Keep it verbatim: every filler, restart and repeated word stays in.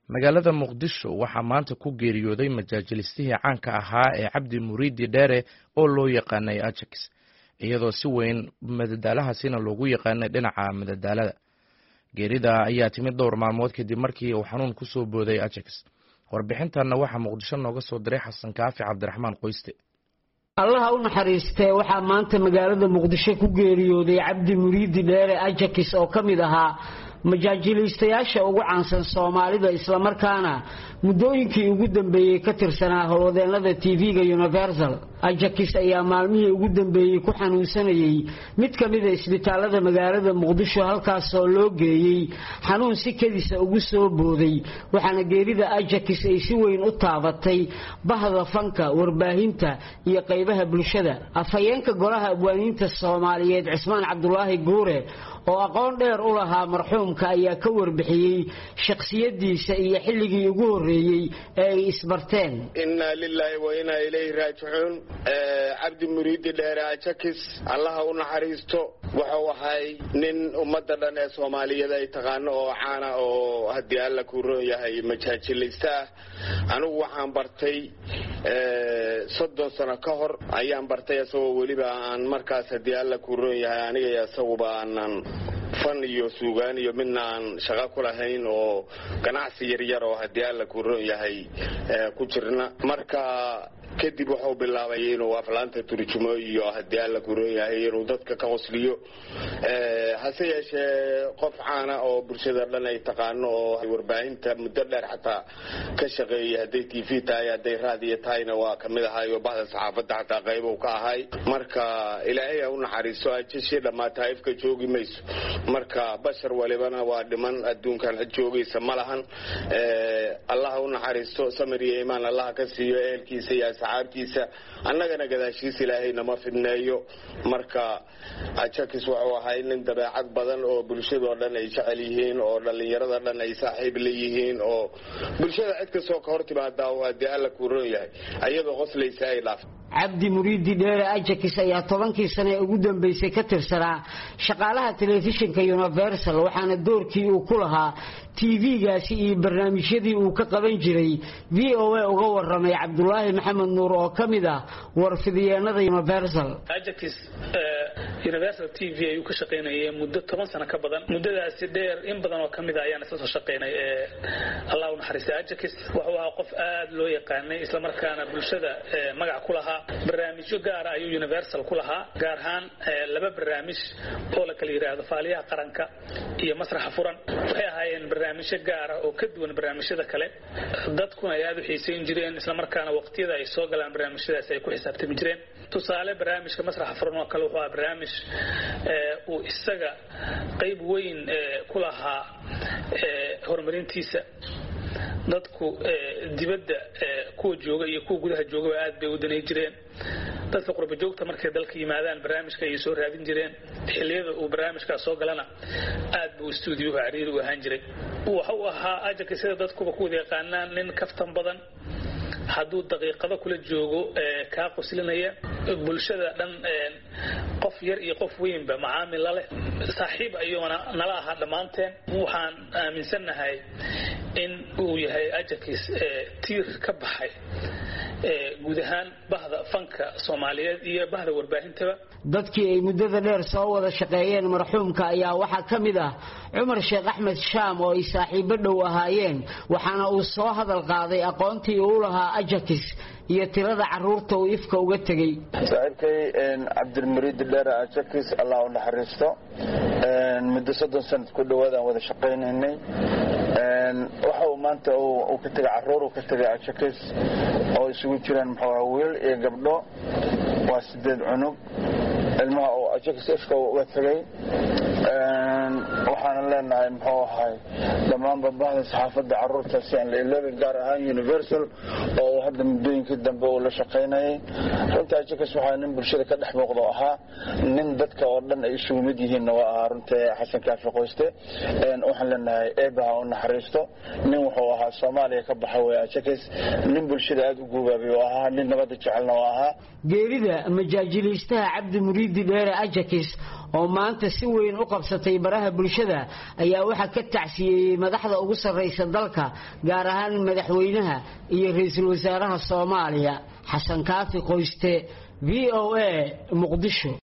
magaalada muqdisho waxaa maanta ku geeriyooday majaajilistihii caanka ahaa ee cabdi muriidi dheere oo loo yaqaanay ajax iyadoo si weyn madadaalahaasina loogu yaqaanay dhinaca madadaalada. geerida ayaa timid dhowr maalmood kadib markii uu xanuun ku soo booday ajax. warbixintanna waxaa muqdisho nooga soo diray xasan kaafi cabdiraxmaan qoyste. allaha u naxariistee waxaa maanta magaalada muqdisho ku geeriyooday cabdi muriidi dheere ajax oo ka mid ahaa majaajiliistayaasha ugu caansan Soomaalida isla markaana muddooyinkii ugu dambeeyay ka tirsanaa howlwadeennada T V-ga Universal. Ajax ayaa maalmihii ugu dambeeyay ku xanuunsanayay mid ka mid ah isbitaalada magaalada Muqdisho halkaas oo loo geeyay xanuun si kadis ugu soo booday, waxaana geerida Ajax ay si weyn u taabatay bahda fanka, warbaahinta iyo qaybaha bulshada. Afhayeenka golaha abwaaniinta Soomaaliyeed Cismaan Cabdulaahi Guure oo aqoon dheer u lahaa marxuumka ayaa ka warbixiyay shakhsiyadiisa iyo xilligii ugu horeeyay ee ay isbarteen. inna lillahi wa inna ilayhi raaji'uun. cabdi muriidi dheere ajax allaha u naxariisto wuxuu ahay nin ummadda dhan ee Soomaaliyeed ay taqaano oo caana oo haddii alla ku roon yahay majaajilista. anigu waxaan bartay soddon sano ka hor ayaan bartay asagoo weliba aan markaas haddii alla ku roon yahay aniga iyo asaguba aanan fan iyo suugaan iyo midna aan shaqo ku lahayn oo ganacsi yar yar oo haddii alla ku roon yahay ku jirna. marka kadib wuxuu bilaabay inuu aflaanta turjumo iyo haddii alla ku roon yahay inuu dadka ka qosliyo. hase yeeshee qof caana oo bulshada dhan ay taqaano oo warbaahinta muddo dheer xataa ka shaqeeyay, hadday T V tahay hadday raadiyo tahayna waa ka mid ahay oo bahda saxaafadda xataa qayb uu ka ahay. marka ilaahay u naxariisto ajashii dhammaata ifka joogi mayso. marka bashar walibana waa dhiman, adduunkan cid joogaysa ma lahan. allah u naxariisto, samir iyo iimaan allah ka siiyo ehelkiisa iyo asxaabtiisa, annagana gadaashiisa ilaahay nama fidneeyo. marka ajax wuxuu ahay nin dabeecad badan oo bulshadoo dhan ay jecel yihiin, oo dhallinyarada dhan ay saaxiib leeyihiin, oo bulshada cid kastoo ka hor timaada haddii alla ku roon yahay ayadoo qoslaysa ay dhaaf. cabdi muriidi dheere ajax ayaa tobankii sano ee ugu dambeysay ka tirsanaa shaqaalaha telefishinka Universal, waxaana doorkii uu ku lahaa T V-gaasi iyo barnaamijyadii uu ka qaban jiray V O A uga waramay Cabdulaahi Maxamed Nuur oo ka mid ah warfidiyeenada Universal. ajax Universal T V ayuu ka shaqeynayay muddo toban sano ka badan. muddadaasi dheer in badan oo ka mid ah ayaan isla soo shaqeynay. ee allah u naxariisto ajax wuxuu ahaa qof aad loo yaqaanay isla markaana bulshada magac ku lahaa. barnaamijyo gaar ah ayuu Universal ku lahaa, gaar ahaan laba barnaamij oo la kala yiraahdo Faaliyaha Qaranka iyo Masraxa Furan. waxay ahaayeen barnaamijyo gaar ah oo ka duwan barnaamijyada kale, dadkuna ay aad u xiisayn jireen isla markaana waqtiyada ay soo galaan barnaamijyadaas ay ku xisaabtami jireen. tusaale barnaamijka Masraxa Furan oo kale wuxuu ahaa barnaamij uu isaga qayb weyn ku lahaa horumarintiisa. dadku dibadda kuwa jooga iyo kuwa gudaha jooga aad bay u danay jireen. dadka qurba joogta markay dalka yimaadaan barnaamijka ay soo raadin jireen. xilliyada uu barnaamijka soo galana aad buu studio cariiri u ahaan jiray. waxa uu ahaa ajax sida dadkuba ku wada yaqaanaan nin kaftan badan, hadduu daqiiqado kula joogo ka qoslinaya bulshada dhan, qof yar iyo qof weynba macaamil la leh. saaxiib ayuuna nala ahaa dhammaanteen. waxaan aaminsanahay in uu yahay ajax tiir ka baxay guud ahaan bahda fanka Soomaaliyeed iyo bahda warbaahintaba. dadkii ay muddada dheer soo wada shaqeeyeen marxuumka ayaa waxaa ka mid ah Cumar Sheekh Axmed Shaam oo ay saaxiibo dhow ahaayeen, waxaana uu soo hadal qaaday aqoontii uu lahaa ajax iyo tirada caruurta uu ifka uga tagay. saaxiibkay cabdi muriidi dheere ajax allah u naxariisto, muddo soddon sano ku dhawaad aan wada shaqeynaynay. waxa uu maanta uu ka tagay caruur uu ka tagay ajax oo isugu jiraan muxuu wiil iyo gabdho, waa sideed cunug. ilmaha oo ajax ifka uga tagay waxaan leenahay muxuu ahay dhammaan bahda saxaafadda caruurta si aan la iloobi, gaar ahaan Universal oo hadda muddooyinkii dambe uu la shaqeynayay. runtii ajax waxaa nin bulshada ka dhex muuqdo ahaa, nin dadka oo dhan ay isugu mid yihiinna waa ahaa. runtii xasan kaafi qoyste waxaan leenahay eebaha u naxariisto. nin wuxuu ahaa Soomaaliya ka baxa way ajax, nin bulshada aad u guubaabay oo ahaa, nin nabadda jecelna oo ahaa. geerida majaajiliistaha cabdi muriidi dheere ajax oo maanta si weyn u qabsatay baraha bulshada geerida ayaa waxa ka tacsiyay madaxda ugu sareysa dalka gaar ahaan madaxweynaha iyo ra'iisul wasaaraha Soomaaliya Xasan Kaafi Qoyste V O A Muqdisho.